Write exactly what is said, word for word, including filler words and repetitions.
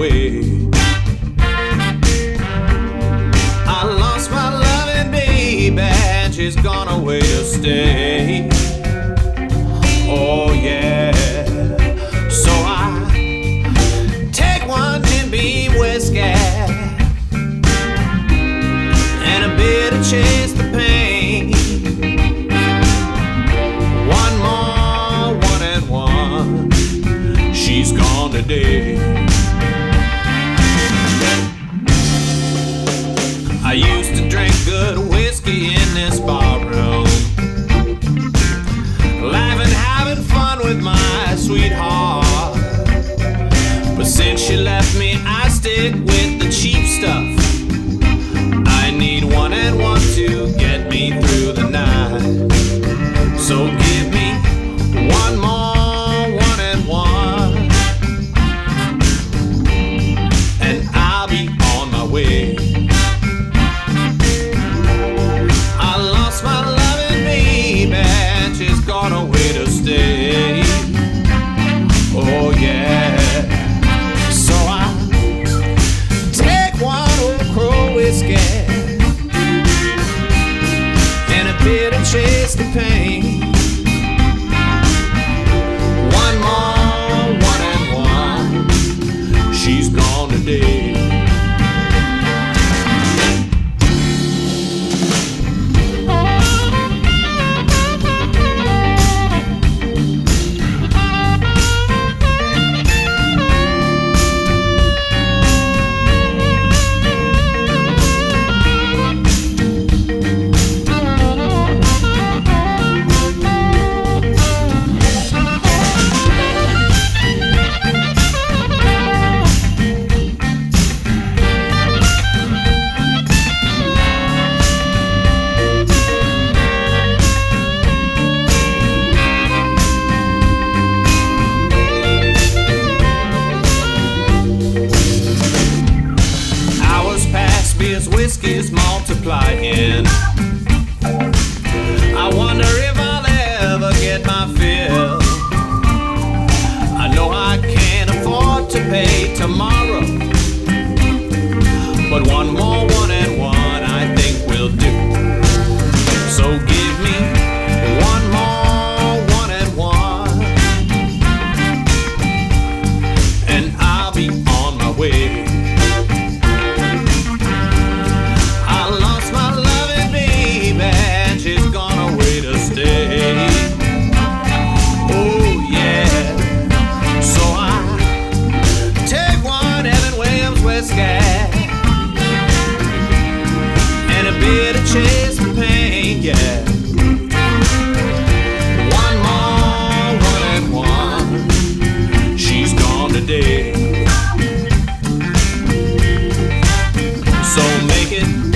away. I lost my loving baby and she's gone away to stay. Oh yeah. So I take one Jim Beam whiskey and a bit to chase the pain. One more, one and one, she's gone today. I used to drink good whiskey in this bar room, laughing, having fun with my sweetheart. But since she left me, I stick with the cheap stuff. I need one and one to get me through the night. So give me one more, one and one, and I'll be on my way. I lost my loving baby and she's gone away to stay. Oh yeah. So I take one Old Crow whiskey and a bit of chase the pain. One more, one and one, she's gone today. As whiskey's multiplying, I wonder if I'll ever get my fill. I know I can't afford to pay tomorrow, but one more one and one I think will do. So give me one more one and one, and I'll be on my way. And a bit of chase the pain, yeah. One more, one and one, she's gone today. So make it